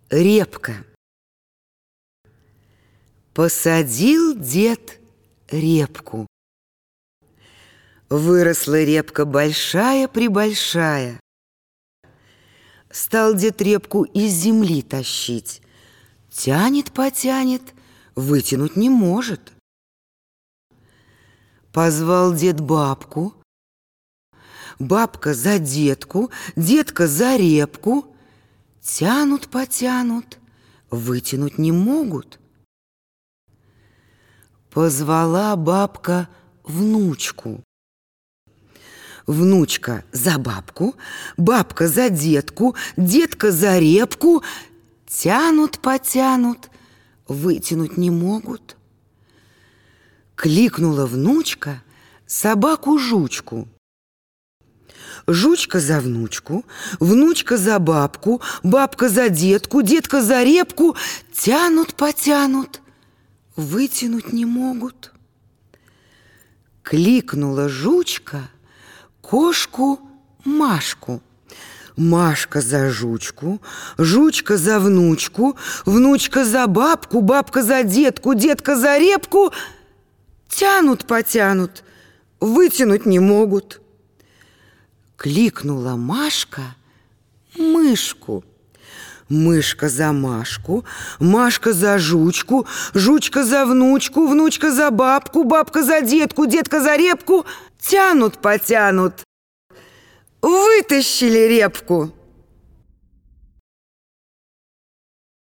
Репка. Посадил дед репку. Выросла репка большая-пребольшая. Стал дед репку из земли тащить. Тянет-потянет, вытянуть не может. Позвал дед бабку. Бабка за детку, детка за репку. Тянут-потянут, вытянуть не могут. Позвала бабка внучку. Внучка за бабку, бабка за детку, детка за репку. Тянут-потянут, вытянуть не могут. Кликнула внучка собаку-жучку. Жучка за внучку, внучка за бабку, бабка за детку, детка за репку. Тянут-потянут, вытянуть не могут. Кликнула жучка кошку Машку. Машка за жучку, жучка за внучку, внучка за бабку, бабка за детку, детка за репку. Тянут-потянут, вытянуть не могут. Кликнула Машка мышку. Мышка за Машку, Машка за жучку, жучка за внучку, внучка за бабку, бабка за детку, детка за репку. Тянут-потянут, вытащили репку.